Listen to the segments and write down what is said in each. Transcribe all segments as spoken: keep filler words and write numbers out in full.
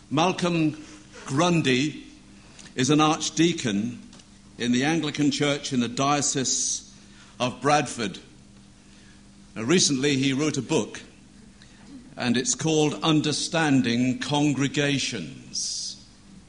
Malcolm Grundy is an archdeacon in the Anglican Church in the Diocese of Bradford. Now, recently he wrote a book, and it's called Understanding Congregations.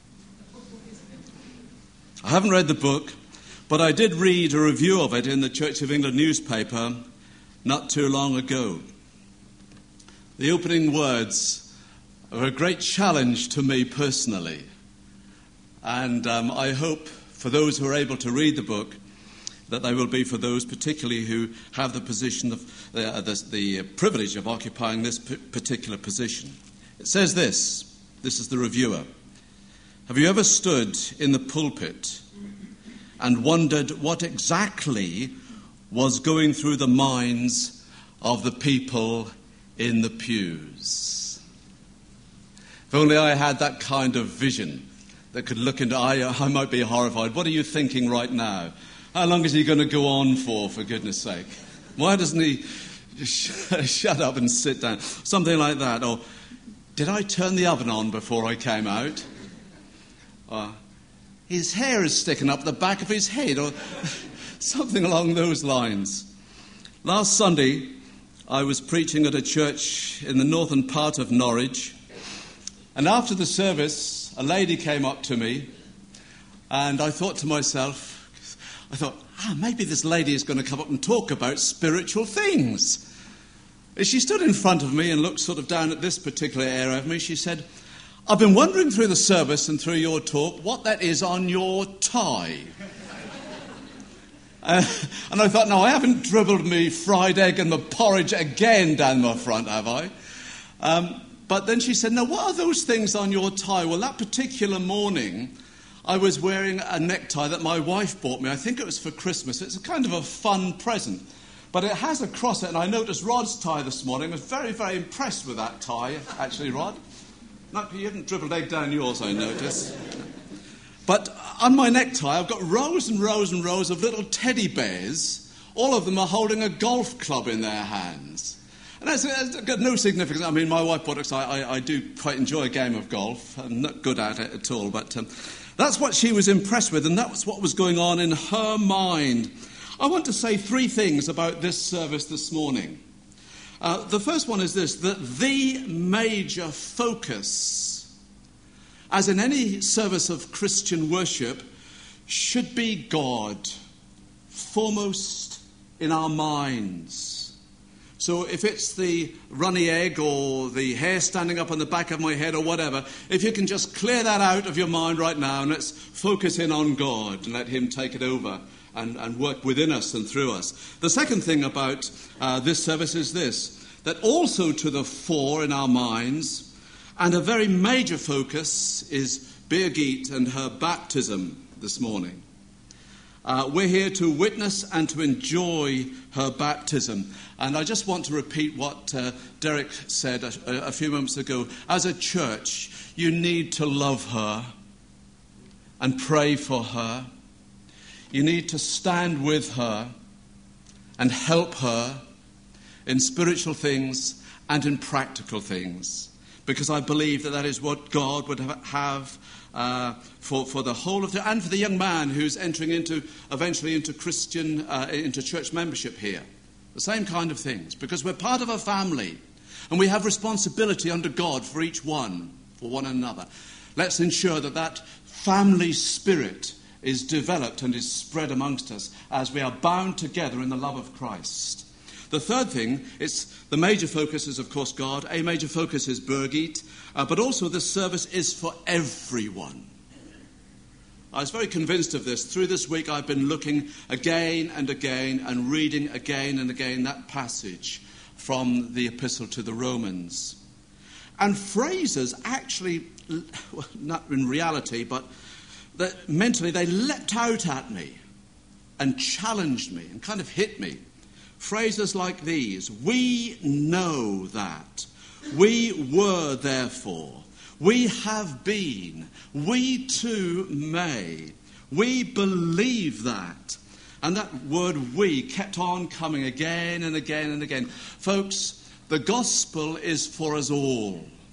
I haven't read the book, but I did read a review of it in the Church of England newspaper not too long ago. The opening words are a great challenge to me personally, and um, I hope for those who are able to read the book that they will be for those particularly who have the position of uh, the, the privilege of occupying this p- particular position. It says this, this is the reviewer: have you ever stood in the pulpit and wondered what exactly was going through the minds of the people in the pews? If only I had that kind of vision that could look into, I, I might be horrified. What are you thinking right now? How long is he going to go on for, for goodness sake? Why doesn't he just shut up and sit down? Something like that. Or, did I turn the oven on before I came out? Or, his hair is sticking up the back of his head. Or something along those lines. Last Sunday, I was preaching at a church in the northern part of Norwich. And after the service, a lady came up to me, and I thought to myself, I thought, ah, maybe this lady is going to come up and talk about spiritual things. As she stood in front of me and looked sort of down at this particular area of me, she said, I've been wondering through the service and through your talk what that is on your tie. uh, and I thought, no, I haven't dribbled me fried egg and my porridge again down my front, have I? Um... But then she said, now, what are those things on your tie? Well, that particular morning, I was wearing a necktie that my wife bought me. I think it was for Christmas. It's a kind of a fun present. But it has a cross it, and I noticed Rod's tie this morning. I was very, very impressed with that tie, actually, Rod. Not, you haven't dribbled egg down yours, I notice. But on my necktie, I've got rows and rows and rows of little teddy bears. All of them are holding a golf club in their hands. And that's, that's got no significance. I mean, my wife bought it, so I, I, I do quite enjoy a game of golf. I'm not good at it at all, but um, that's what she was impressed with, and that was what was going on in her mind. I want to say three things about this service this morning. Uh, the first one is this, that the major focus, as in any service of Christian worship, should be God, foremost in our minds. So if it's the runny egg or the hair standing up on the back of my head or whatever, if you can just clear that out of your mind right now and let's focus in on God and let him take it over and, and work within us and through us. The second thing about uh, this service is this, that also to the fore in our minds, and a very major focus, is Birgit and her baptism this morning. Uh, we're here to witness and to enjoy her baptism. And I just want to repeat what uh, Derek said a, a few moments ago. As a church, you need to love her and pray for her. You need to stand with her and help her in spiritual things and in practical things. Because I believe that that is what God would have Uh, for, for the whole of the, and for the young man who's entering into, eventually into Christian, uh, into church membership here. The same kind of things, because we're part of a family, and we have responsibility under God for each one, for one another. Let's ensure that that family spirit is developed and is spread amongst us as we are bound together in the love of Christ. The third thing, it's the major focus is, of course, God. A major focus is Birgit. Uh, but also this service is for everyone. I was very convinced of this. Through this week I've been looking again and again and reading again and again that passage from the Epistle to the Romans. And phrases actually, well, not in reality, but that mentally they leapt out at me and challenged me and kind of hit me. Phrases like these: we know that. We were, therefore. We have been. We too may. We believe that. And that word we kept on coming again and again and again. Folks, the gospel is for us all.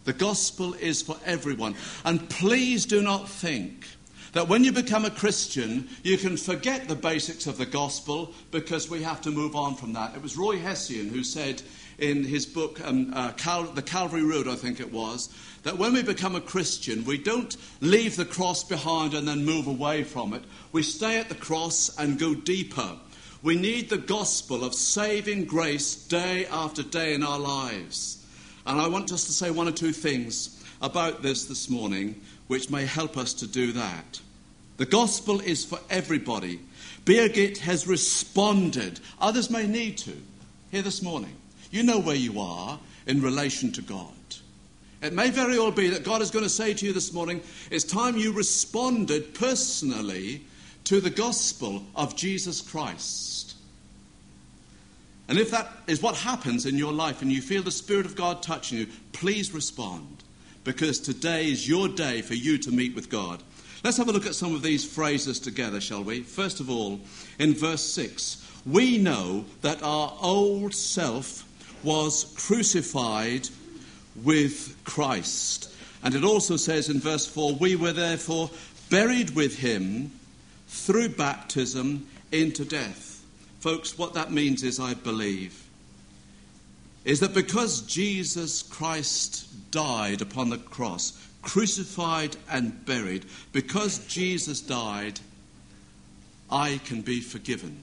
The gospel is for everyone. And please do not think that when you become a Christian, you can forget the basics of the gospel because we have to move on from that. It was Roy Hession who said in his book, um, uh, Cal- The Calvary Road, I think it was, that when we become a Christian, we don't leave the cross behind and then move away from it. We stay at the cross and go deeper. We need the gospel of saving grace day after day in our lives. And I want just to say one or two things about this this morning which may help us to do that. The gospel is for everybody. Birgit has responded. Others may need to. Here this morning, you know where you are in relation to God. It may very well be that God is going to say to you this morning, it's time you responded personally to the gospel of Jesus Christ. And if that is what happens in your life and you feel the Spirit of God touching you, please respond, because today is your day for you to meet with God. Let's have a look at some of these phrases together, shall we? First of all, in verse six, we know that our old self was crucified with Christ. And it also says in verse four, we were therefore buried with him through baptism into death. Folks, what that means is, I believe, is that because Jesus Christ died upon the cross, crucified and buried, because Jesus died, I can be forgiven.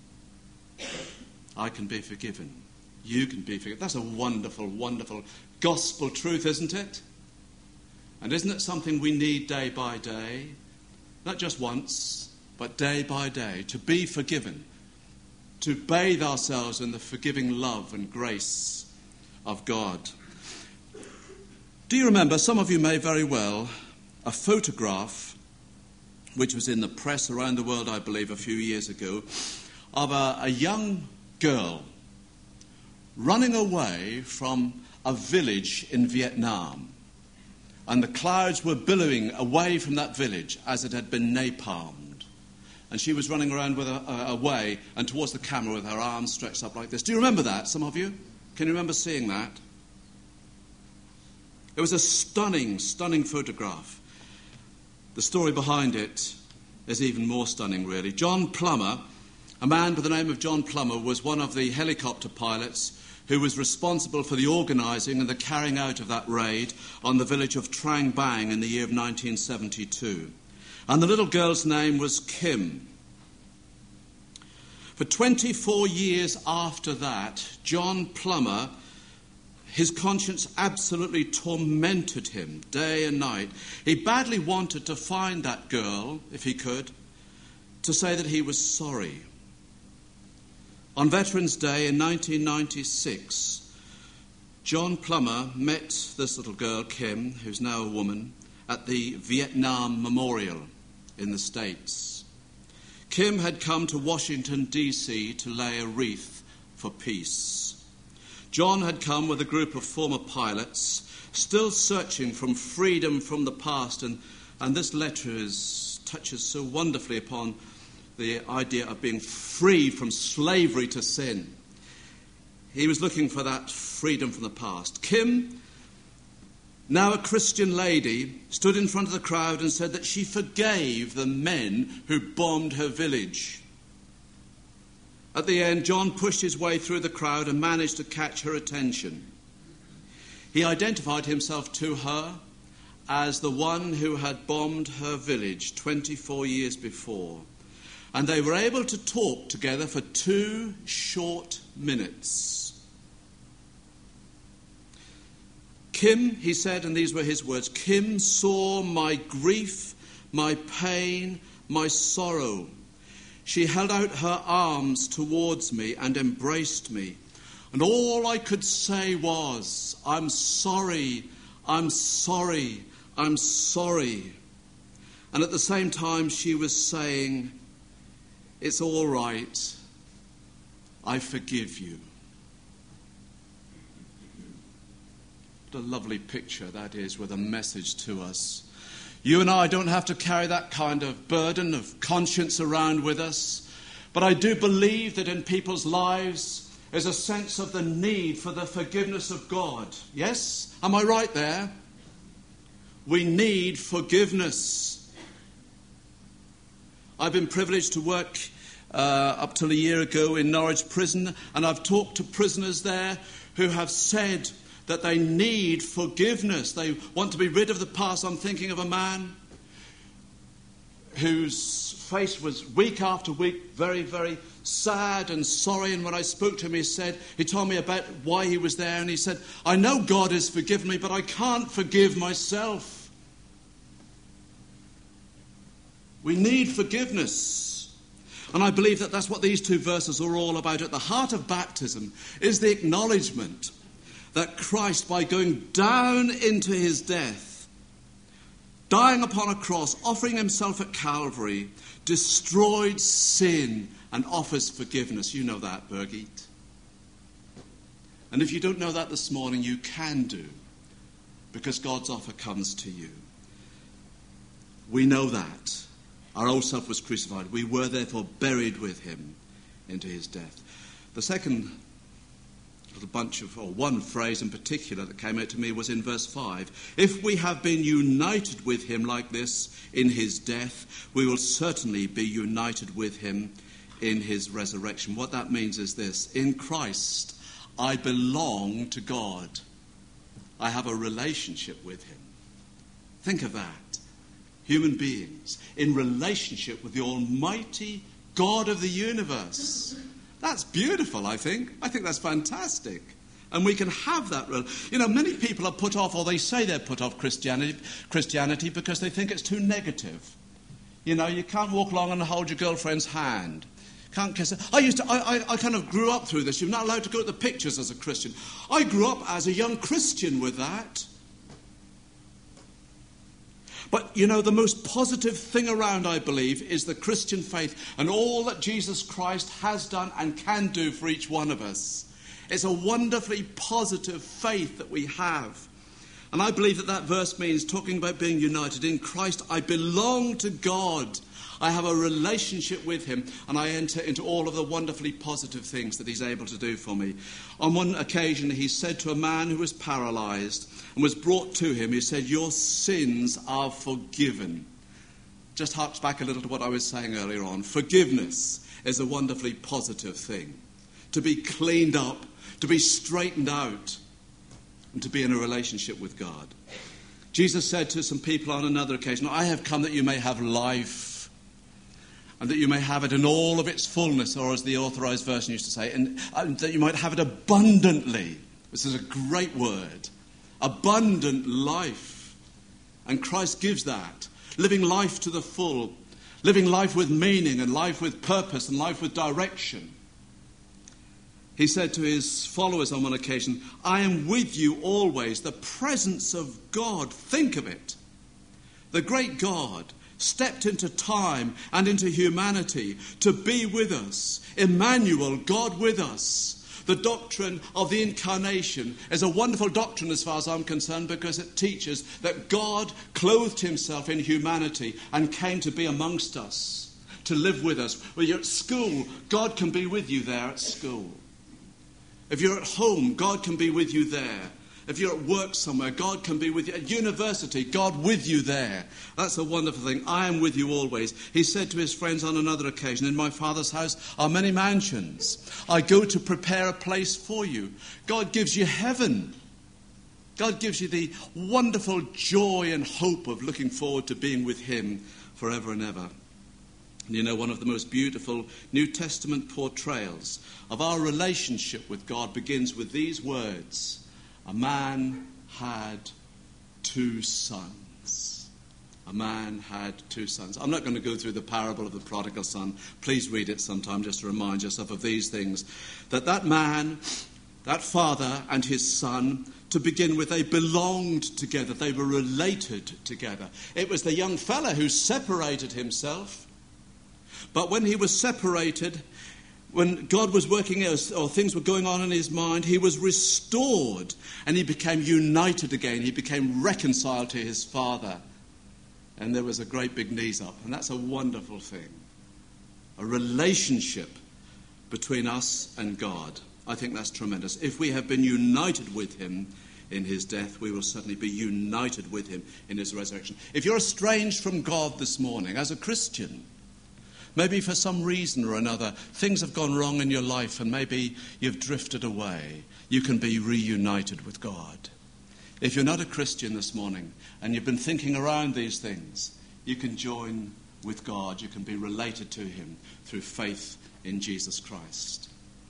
I can be forgiven. You can be forgiven. That's a wonderful, wonderful gospel truth, isn't it? And isn't it something we need day by day? Not just once, but day by day, to be forgiven, to bathe ourselves in the forgiving love and grace of God. Do you remember, some of you may very well, a photograph which was in the press around the world, I believe, a few years ago, of a, a young girl running away from a village in Vietnam. And the clouds were billowing away from that village as it had been napalmed. And she was running around with a, a, away and towards the camera with her arms stretched up like this. Do you remember that, some of you? Can you remember seeing that? It was a stunning, stunning photograph. The story behind it is even more stunning, really. John Plummer, a man by the name of John Plummer, was one of the helicopter pilots who was responsible for the organising and the carrying out of that raid on the village of Trang Bang in the year of nineteen seventy-two. And the little girl's name was Kim. For twenty-four years after that, John Plummer, his conscience absolutely tormented him day and night. He badly wanted to find that girl, if he could, to say that he was sorry. On Veterans Day in nineteen ninety-six, John Plummer met this little girl, Kim, who's now a woman, at the Vietnam Memorial in the States. Kim had come to Washington, D C to lay a wreath for peace. John had come with a group of former pilots, still searching from freedom from the past, and, and this letter is, touches so wonderfully upon the idea of being free from slavery to sin. He was looking for that freedom from the past. Kim, now a Christian lady, stood in front of the crowd and said that she forgave the men who bombed her village. At the end, John pushed his way through the crowd and managed to catch her attention. He identified himself to her as the one who had bombed her village twenty-four years before. And they were able to talk together for two short minutes. Kim, he said, and these were his words, Kim saw my grief, my pain, my sorrow. She held out her arms towards me and embraced me. And all I could say was, I'm sorry, I'm sorry, I'm sorry. And at the same time she was saying, it's all right, I forgive you. What a lovely picture that is with a message to us. You and I don't have to carry that kind of burden of conscience around with us. But I do believe that in people's lives, is a sense of the need for the forgiveness of God. Yes? Am I right there? We need forgiveness. I've been privileged to work uh, up till a year ago in Norwich Prison, and I've talked to prisoners there who have said that they need forgiveness. They want to be rid of the past. I'm thinking of a man whose face was week after week very, very sad and sorry. And when I spoke to him, he said, he told me about why he was there. And he said, I know God has forgiven me, but I can't forgive myself. We need forgiveness. And I believe that that's what these two verses are all about. At the heart of baptism is the acknowledgement that Christ, by going down into his death, dying upon a cross, offering himself at Calvary, destroyed sin and offers forgiveness. You know that, Birgit. And if you don't know that this morning, you can do, because God's offer comes to you. We know that. Our old self was crucified. We were therefore buried with him into his death. The second little bunch of, or one phrase in particular that came out to me was in verse five. If we have been united with him like this in his death, we will certainly be united with him in his resurrection. What that means is this: in Christ, I belong to God. I have a relationship with him. Think of that. Human beings in relationship with the Almighty God of the universe. That's beautiful, I think. I think that's fantastic. And we can have that. You know, many people are put off, or they say they're put off Christianity, Christianity because they think it's too negative. You know, you can't walk along and hold your girlfriend's hand. Can't kiss her. I used to, I, I, I kind of grew up through this. You're not allowed to go to the pictures as a Christian. I grew up as a young Christian with that. But, you know, the most positive thing around, I believe, is the Christian faith and all that Jesus Christ has done and can do for each one of us. It's a wonderfully positive faith that we have. And I believe that that verse means, talking about being united in Christ, I belong to God. I have a relationship with him, and I enter into all of the wonderfully positive things that he's able to do for me. On one occasion, he said to a man who was paralyzed and was brought to him, he said, your sins are forgiven. Just harks back a little to what I was saying earlier on. Forgiveness is a wonderfully positive thing. To be cleaned up, to be straightened out, and to be in a relationship with God. Jesus said to some people on another occasion, I have come that you may have life, and that you may have it in all of its fullness, or as the Authorized Version used to say, and, and that you might have it abundantly. This is a great word. Abundant life. And Christ gives that. Living life to the full. Living life with meaning and life with purpose and life with direction. He said to his followers on one occasion, I am with you always. The presence of God. Think of it. The great God stepped into time and into humanity to be with us. Emmanuel, God with us. The doctrine of the incarnation is a wonderful doctrine as far as I'm concerned, because it teaches that God clothed himself in humanity and came to be amongst us, to live with us. When you're at school, God can be with you there at school. If you're at home, God can be with you there. If you're at work somewhere, God can be with you. At university, God with you there. That's a wonderful thing. I am with you always. He said to his friends on another occasion, in my Father's house are many mansions. I go to prepare a place for you. God gives you heaven. God gives you the wonderful joy and hope of looking forward to being with him forever and ever. And you know, one of the most beautiful New Testament portrayals of our relationship with God begins with these words. A man had two sons. A man had two sons. I'm not going to go through the parable of the prodigal son. Please read it sometime just to remind yourself of these things. That that man, that father and his son, to begin with, they belonged together. They were related together. It was the young fella who separated himself. But when he was separated, when God was working out, or things were going on in his mind, he was restored and he became united again. He became reconciled to his father. And there was a great big knees up. And that's a wonderful thing. A relationship between us and God. I think that's tremendous. If we have been united with him in his death, we will certainly be united with him in his resurrection. If you're estranged from God this morning as a Christian, maybe for some reason or another, things have gone wrong in your life and maybe you've drifted away, you can be reunited with God. If you're not a Christian this morning and you've been thinking around these things, you can join with God. You can be related to him through faith in Jesus Christ.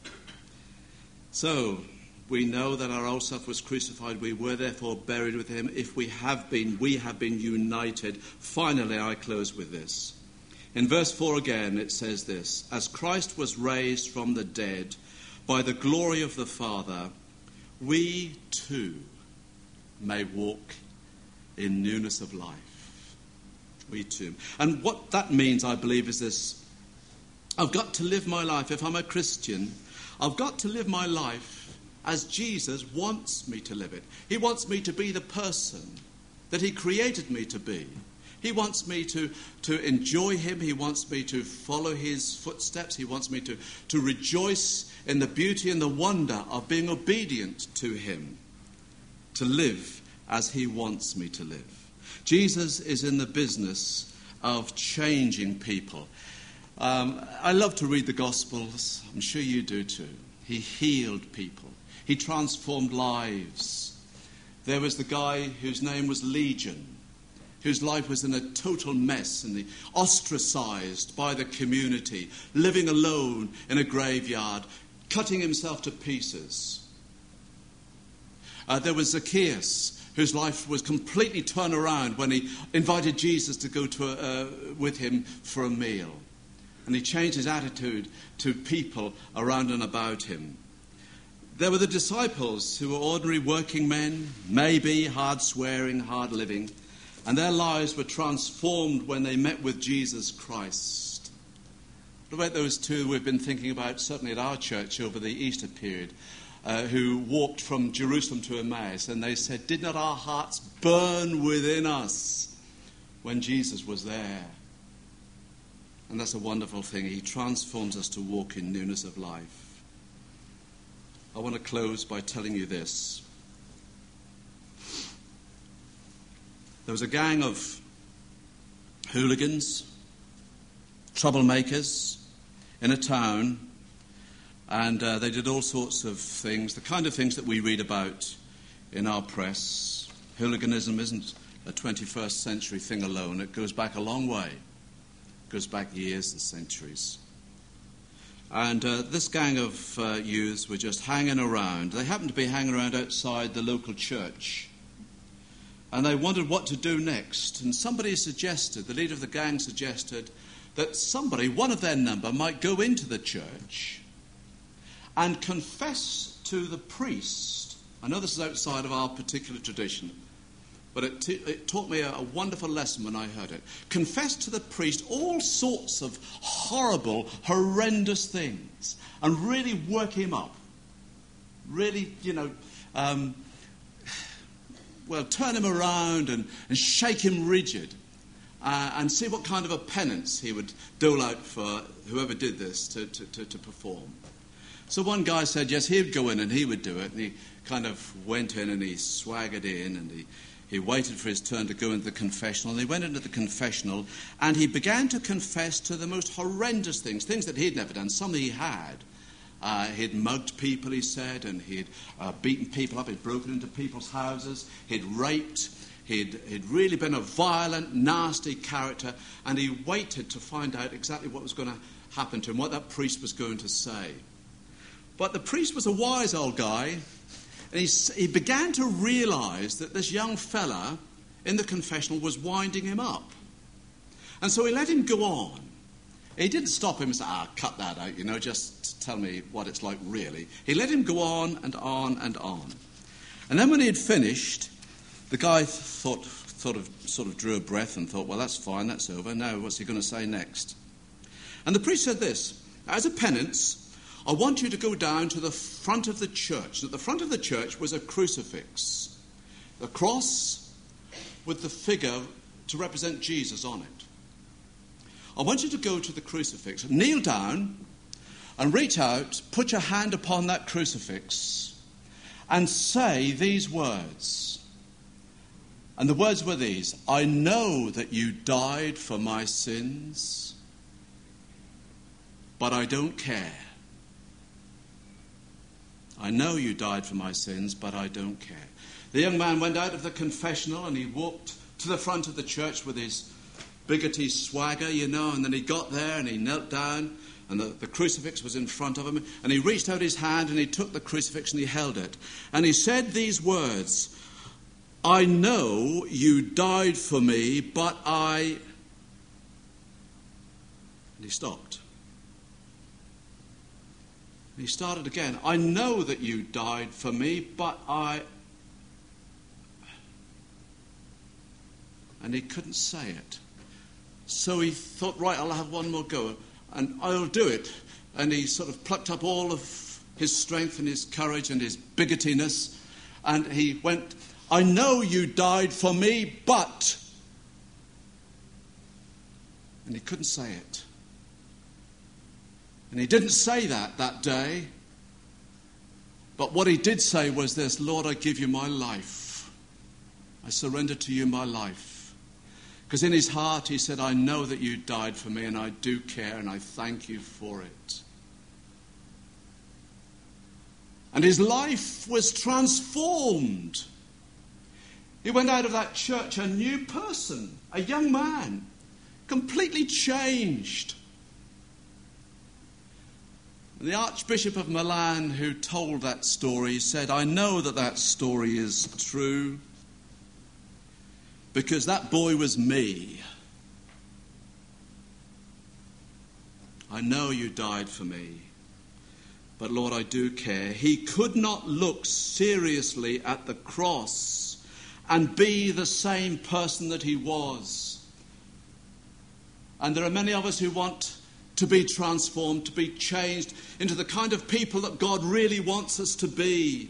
So, we know that our old self was crucified. We were therefore buried with him. If we have been, we have been united. Finally, I close with this. In verse four again, it says this: as Christ was raised from the dead by the glory of the Father, we too may walk in newness of life. We too. And what that means, I believe, is this. I've got to live my life, if I'm a Christian, I've got to live my life as Jesus wants me to live it. He wants me to be the person that he created me to be. He wants me to, to enjoy him. He wants me to follow his footsteps. He wants me to, to rejoice in the beauty and the wonder of being obedient to him, to live as he wants me to live. Jesus is in the business of changing people. Um, I love to read the Gospels. I'm sure you do too. He healed people. He transformed lives. There was the guy whose name was Legion, whose life was in a total mess and he ostracized by the community, living alone in a graveyard, cutting himself to pieces. Uh, there was Zacchaeus, whose life was completely turned around when he invited Jesus to go to a, uh, with him for a meal. And he changed his attitude to people around and about him. There were the disciples, who were ordinary working men, maybe hard-swearing, hard-living, and their lives were transformed when they met with Jesus Christ. What about those two we've been thinking about, certainly at our church over the Easter period, uh, who walked from Jerusalem to Emmaus, and they said, did not our hearts burn within us when Jesus was there? And that's a wonderful thing. He transforms us to walk in newness of life. I want to close by telling you this. There was a gang of hooligans, troublemakers in a town, and uh, they did all sorts of things, the kind of things that we read about in our press. Hooliganism isn't a twenty-first century thing alone. It goes back a long way. It goes back years and centuries. And uh, this gang of uh, youths were just hanging around. They happened to be hanging around outside the local church. And they wondered what to do next. And somebody suggested, the leader of the gang suggested, that somebody, one of their number, might go into the church and confess to the priest. I know this is outside of our particular tradition, but it, t- it taught me a, a wonderful lesson when I heard it. Confess to the priest all sorts of horrible, horrendous things and really work him up. Really, you know, um, well, turn him around and, and shake him rigid uh, and see what kind of a penance he would dole out for whoever did this to, to, to, to perform. So one guy said, yes, he'd go in and he would do it. And he kind of went in and he swaggered in and he He waited for his turn to go into the confessional, and he went into the confessional, and he began to confess to the most horrendous things, things that he'd never done, some he had. Uh, he'd mugged people, he said, and he'd uh, beaten people up, he'd broken into people's houses, he'd raped, he'd, he'd really been a violent, nasty character, and he waited to find out exactly what was going to happen to him, what that priest was going to say. But the priest was a wise old guy. And he, he began to realize that this young fella in the confessional was winding him up. And so he let him go on. He didn't stop him and say, ah, cut that out, you know, just tell me what it's like really. He let him go on and on and on. And then when he had finished, the guy thought, thought of, sort of drew a breath and thought, well, that's fine, that's over. Now what's he going to say next? And the priest said this: as a penance, I want you to go down to the front of the church. At the front of the church was a crucifix, a cross with the figure to represent Jesus on it. I want you to go to the crucifix, kneel down, and reach out, put your hand upon that crucifix, and say these words. And the words were these: I know that you died for my sins, but I don't care. I know you died for my sins, but I don't care. The young man went out of the confessional and he walked to the front of the church with his bigoty swagger, you know, and then he got there and he knelt down and the, the crucifix was in front of him, and he reached out his hand and he took the crucifix and he held it. And he said these words: I know you died for me, but I... And he stopped. And he started again. I know that you died for me, but I... And he couldn't say it. So he thought, right, I'll have one more go, and I'll do it. And he sort of plucked up all of his strength and his courage and his bigotiness, and he went, I know you died for me, but... And he couldn't say it. And he didn't say that that day. But what he did say was this: Lord, I give you my life. I surrender to you my life. Because in his heart he said, I know that you died for me and I do care and I thank you for it. And his life was transformed. He went out of that church a new person, a young man, completely changed. And the Archbishop of Milan, who told that story, said, I know that that story is true because that boy was me. I know you died for me, but Lord, I do care. He could not look seriously at the cross and be the same person that he was. And there are many of us who want to be transformed, to be changed into the kind of people that God really wants us to be.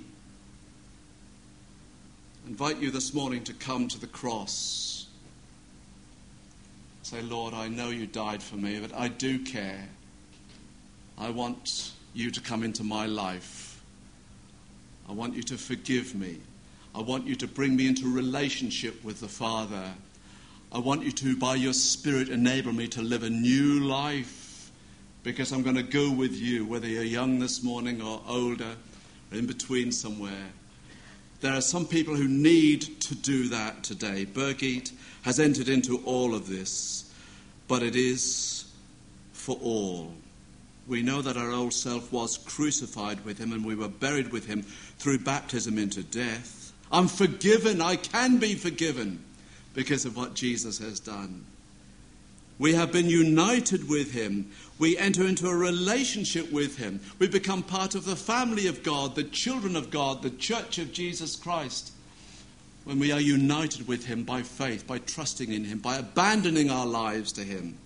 I invite you this morning to come to the cross. Say, Lord, I know you died for me, but I do care. I want you to come into my life. I want you to forgive me. I want you to bring me into relationship with the Father. I want you to, by your Spirit, enable me to live a new life, because I'm going to go with you, whether you're young this morning or older or in between somewhere. There are some people who need to do that today. Birgit has entered into all of this, but it is for all. We know that our old self was crucified with him and we were buried with him through baptism into death. I'm forgiven. I can be forgiven because of what Jesus has done. We have been united with him. We enter into a relationship with him. We become part of the family of God, the children of God, the church of Jesus Christ. When we are united with him by faith, by trusting in him, by abandoning our lives to him.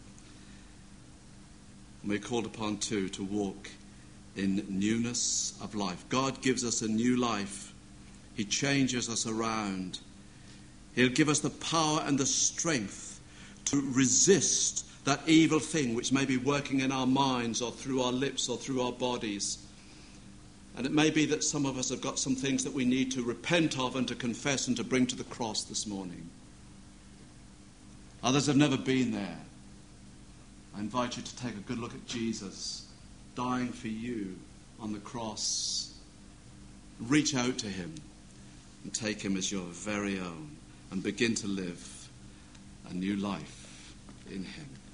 And we're called upon too to walk in newness of life. God gives us a new life. He changes us around. He'll give us the power and the strength to resist that evil thing which may be working in our minds or through our lips or through our bodies. And it may be that some of us have got some things that we need to repent of and to confess and to bring to the cross this morning. Others have never been there. I invite you to take a good look at Jesus dying for you on the cross. Reach out to him and take him as your very own and begin to live a new life in him.